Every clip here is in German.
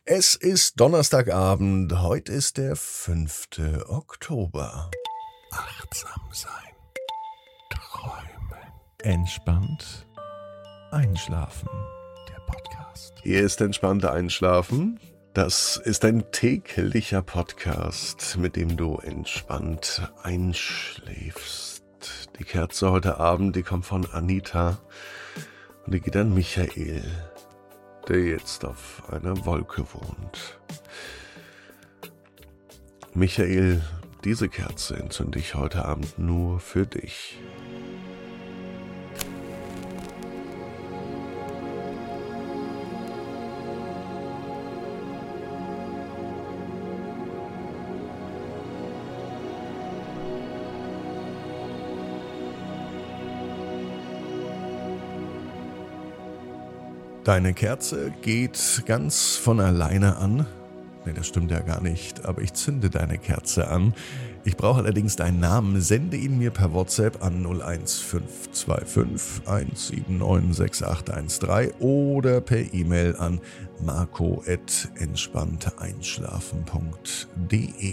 Es ist Donnerstagabend, heute ist der 5. Oktober. Achtsam sein, träumen, entspannt einschlafen. Der Podcast. Hier ist entspannt Einschlafen. Das ist ein täglicher Podcast, mit dem du entspannt einschläfst. Die Kerze heute Abend, die kommt von Anita und die geht an Michael, der jetzt auf einer Wolke wohnt. Michael, diese Kerze entzünde ich heute Abend nur für dich. Deine Kerze geht ganz von alleine an. Nee, das stimmt ja gar nicht, aber ich zünde deine Kerze an. Ich brauche allerdings deinen Namen. Sende ihn mir per WhatsApp an 01525 179 6813 oder per E-Mail an marco@entspannteeinschlafen.de.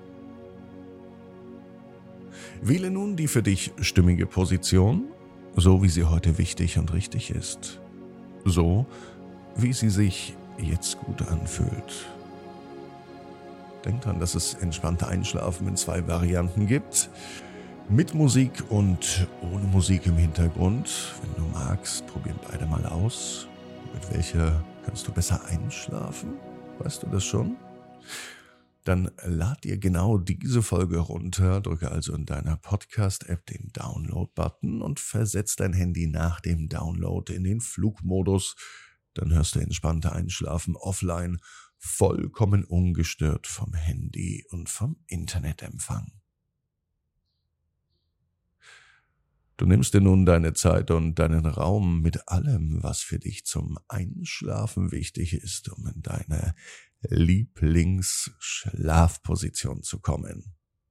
Wähle nun die für dich stimmige Position, so wie sie heute wichtig und richtig ist. So, wie sie sich jetzt gut anfühlt. Denk dran, dass es entspannte Einschlafen in 2 Varianten gibt. Mit Musik und ohne Musik im Hintergrund. Wenn du magst, probier beide mal aus. Mit welcher kannst du besser einschlafen? Weißt du das schon? Dann lad dir genau diese Folge runter, drücke also in deiner Podcast-App den Download-Button und versetz dein Handy nach dem Download in den Flugmodus. Dann hörst du entspannte Einschlafen offline, vollkommen ungestört vom Handy und vom Internetempfang. Du nimmst dir nun deine Zeit und deinen Raum mit allem, was für dich zum Einschlafen wichtig ist, um in deine Lieblingsschlafposition zu kommen.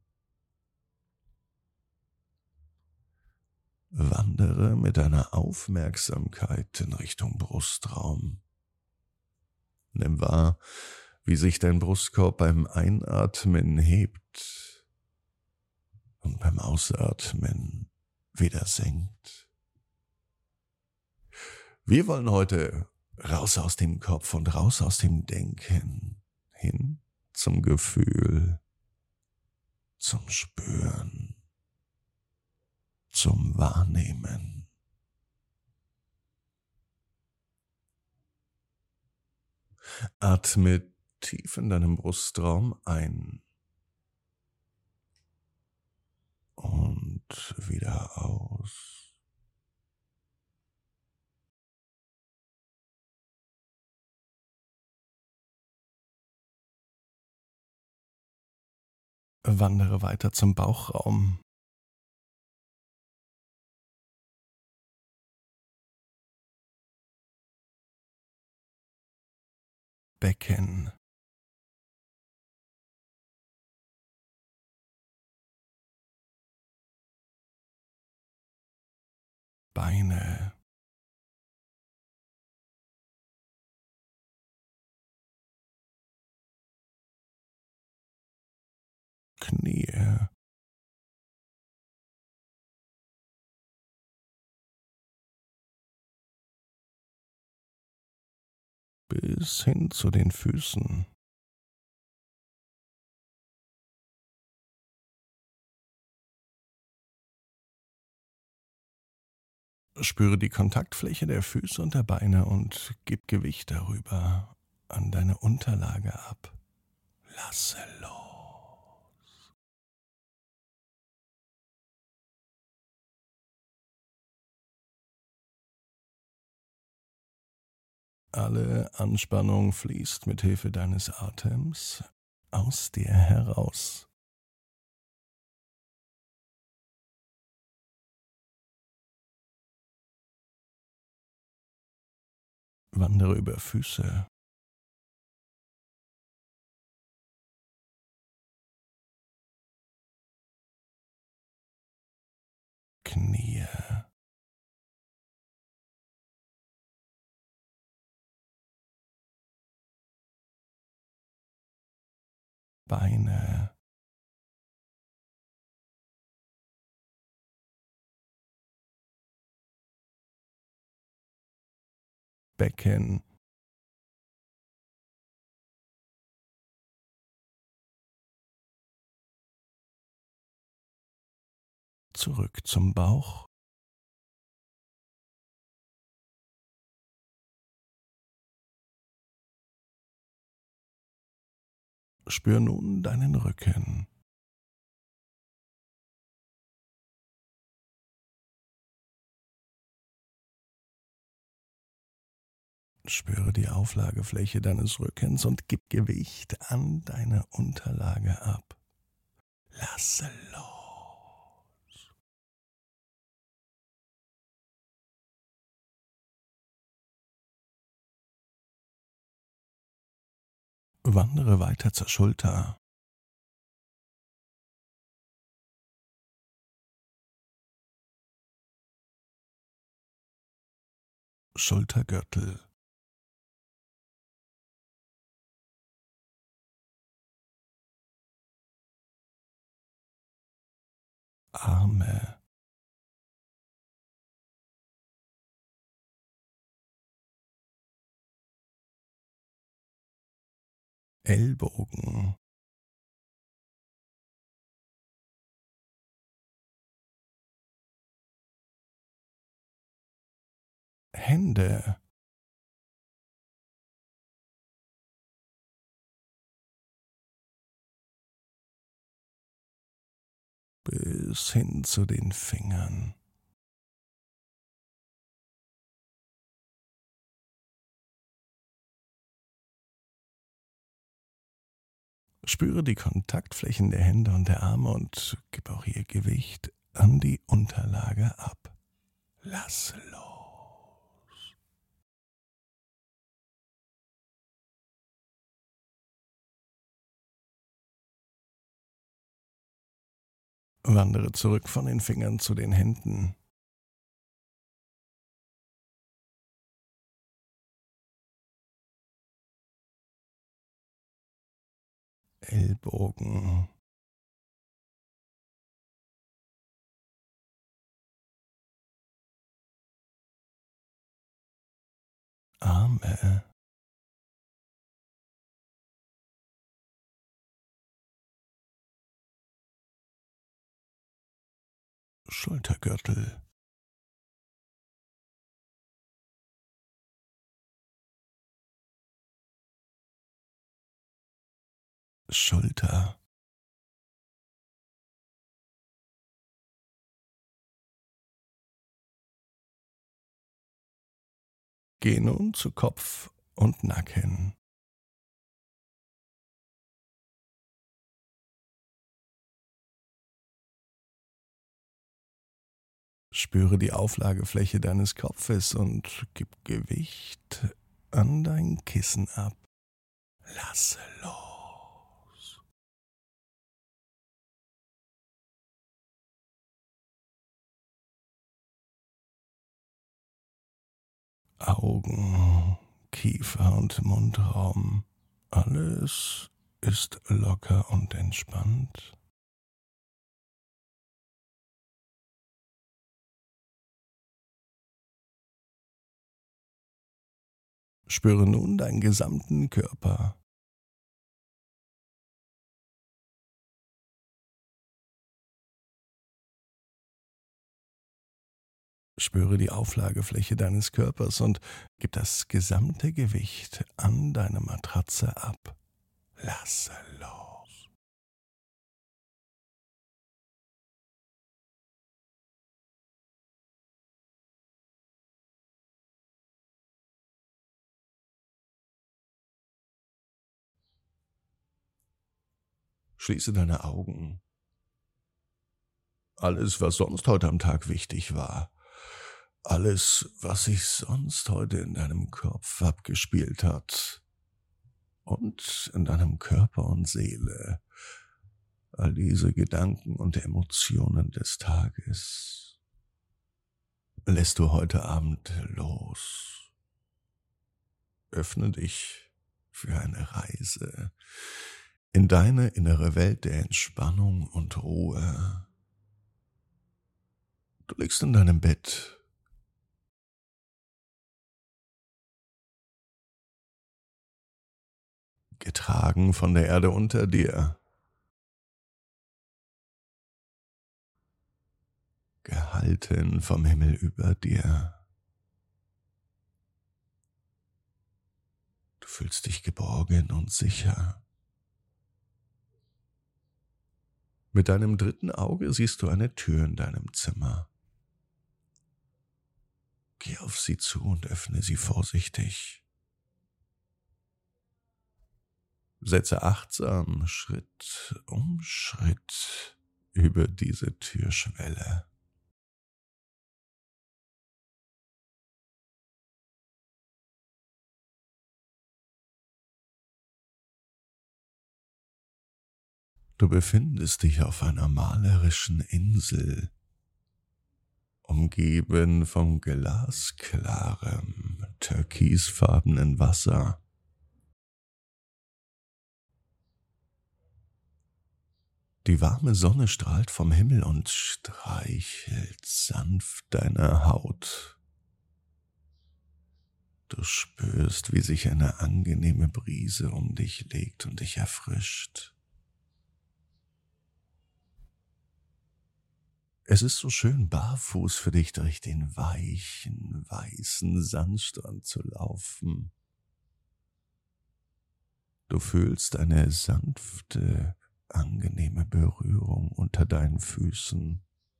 Wandere mit deiner Aufmerksamkeit in Richtung Brustraum. Nimm wahr, wie sich dein Brustkorb beim Einatmen hebt und beim Ausatmen wieder senkt. Wir wollen heute raus aus dem Kopf und raus aus dem Denken, hin zum Gefühl, zum Spüren, zum Wahrnehmen. Atme tief in deinem Brustraum ein und wieder aus. Wandere weiter zum Bauchraum. Becken. Beine. Knie. Bis hin zu den Füßen. Spüre die Kontaktfläche der Füße und der Beine und gib Gewicht darüber an deine Unterlage ab. Lasse los. Alle Anspannung fließt mit Hilfe deines Atems aus dir heraus. Wandere über Füße. Knie. Beine, Becken, zurück zum Bauch, spür nun deinen Rücken, spüre die Auflagefläche deines Rückens und gib Gewicht an deine Unterlage ab. Lasse los. Wandere weiter zur Schulter. Schultergürtel. Arme. Ellbogen. Hände. Bis hin zu den Fingern. Spüre die Kontaktflächen der Hände und der Arme und gib auch ihr Gewicht an die Unterlage ab. Lass los. Wandere zurück von den Fingern zu den Händen. Ellbogen. Arme. Schultergürtel. Schulter. Geh nun zu Kopf und Nacken. Spüre die Auflagefläche deines Kopfes und gib Gewicht an dein Kissen ab. Lasse los. Augen, Kiefer und Mundraum. Alles ist locker und entspannt. Spüre nun deinen gesamten Körper. Spüre die Auflagefläche deines Körpers und gib das gesamte Gewicht an deine Matratze ab. Lasse los. Schließe deine Augen. Alles, was sonst heute am Tag wichtig war, alles, was sich sonst heute in deinem Kopf abgespielt hat und in deinem Körper und Seele, all diese Gedanken und Emotionen des Tages, lässt du heute Abend los. Öffne dich für eine Reise in deine innere Welt der Entspannung und Ruhe. Du liegst in deinem Bett, getragen von der Erde unter dir, gehalten vom Himmel über dir. Du fühlst dich geborgen und sicher. Mit deinem dritten Auge siehst du eine Tür in deinem Zimmer. Geh auf sie zu und öffne sie vorsichtig. Setze achtsam Schritt um Schritt über diese Türschwelle. Du befindest dich auf einer malerischen Insel, umgeben von glasklarem, türkisfarbenen Wasser. Die warme Sonne strahlt vom Himmel und streichelt sanft deine Haut. Du spürst, wie sich eine angenehme Brise um dich legt und dich erfrischt. Es ist so schön, barfuß für dich durch den weichen, weißen Sandstrand zu laufen. Du fühlst eine sanfte, angenehme Berührung unter deinen Füßen.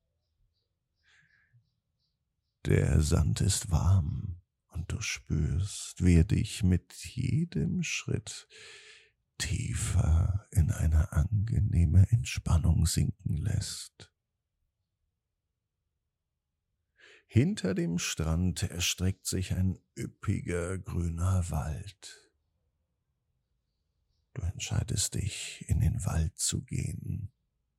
Der Sand ist warm und du spürst, wie er dich mit jedem Schritt tiefer in eine angenehme Entspannung sinken lässt. Hinter dem Strand erstreckt sich ein üppiger grüner Wald. Du entscheidest dich, in den Wald zu gehen.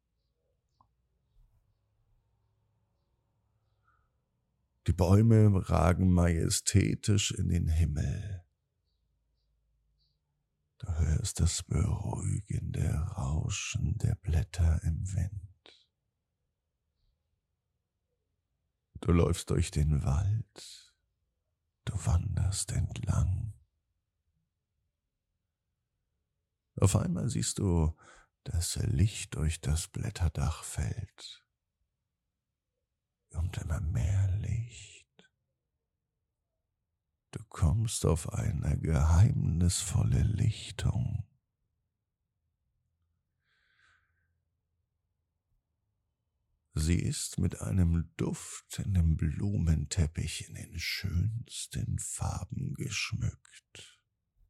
Die Bäume ragen majestätisch in den Himmel. Du hörst das beruhigende Rauschen der Blätter im Wind. Du läufst durch den Wald, du wanderst entlang. Auf einmal siehst du, dass Licht durch das Blätterdach fällt. Und immer mehr Licht. Du kommst auf eine geheimnisvolle Lichtung. Sie ist mit einem duftenden Blumenteppich in den schönsten Farben geschmückt.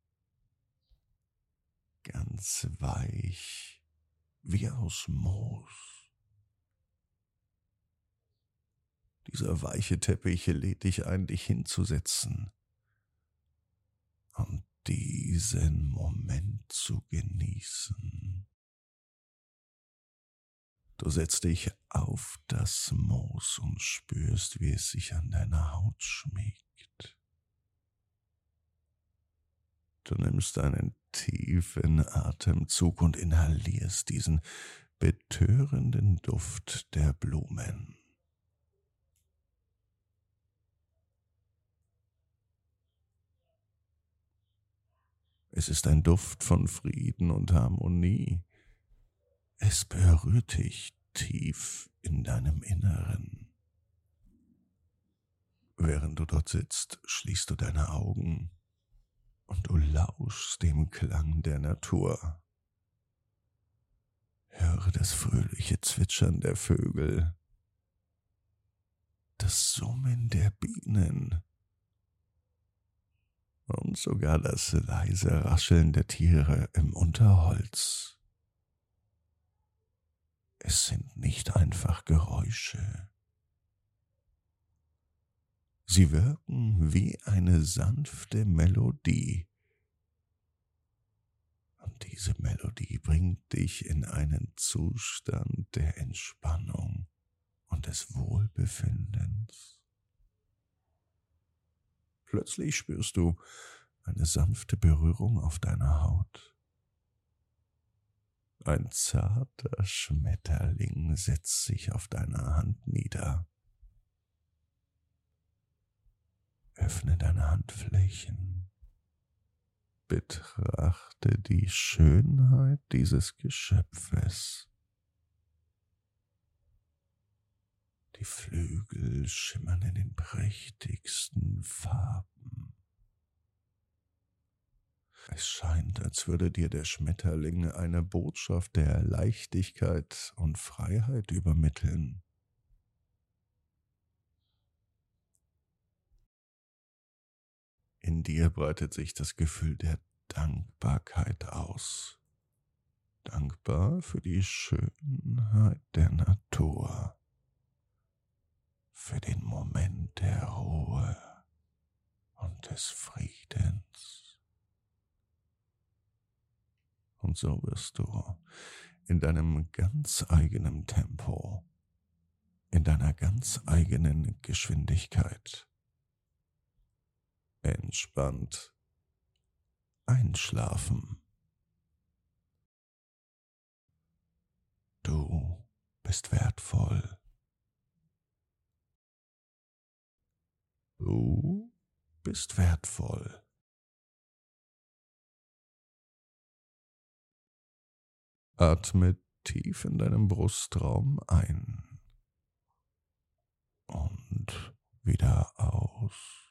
Ganz weich, wie aus Moos. Dieser weiche Teppich lädt dich ein, dich hinzusetzen und diesen Moment zu genießen. Du setzt dich auf das Moos und spürst, wie es sich an deiner Haut schmiegt. Du nimmst einen tiefen Atemzug und inhalierst diesen betörenden Duft der Blumen. Es ist ein Duft von Frieden und Harmonie. Es berührt dich tief in deinem Inneren. Während du dort sitzt, schließt du deine Augen und du lauschst dem Klang der Natur. Höre das fröhliche Zwitschern der Vögel, das Summen der Bienen und sogar das leise Rascheln der Tiere im Unterholz. Es sind nicht einfach Geräusche. Sie wirken wie eine sanfte Melodie. Und diese Melodie bringt dich in einen Zustand der Entspannung und des Wohlbefindens. Plötzlich spürst du eine sanfte Berührung auf deiner Haut. Ein zarter Schmetterling setzt sich auf deiner Hand nieder. Öffne deine Handflächen. Betrachte die Schönheit dieses Geschöpfes. Die Flügel schimmern in den prächtigsten Farben. Es scheint, als würde dir der Schmetterling eine Botschaft der Leichtigkeit und Freiheit übermitteln. In dir breitet sich das Gefühl der Dankbarkeit aus. Dankbar für die Schönheit der Natur, für den Moment der Ruhe und des Friedens. Und so wirst du in deinem ganz eigenen Tempo, in deiner ganz eigenen Geschwindigkeit entspannt einschlafen. Du bist wertvoll. Du bist wertvoll. Atme tief in deinem Brustraum ein und wieder aus.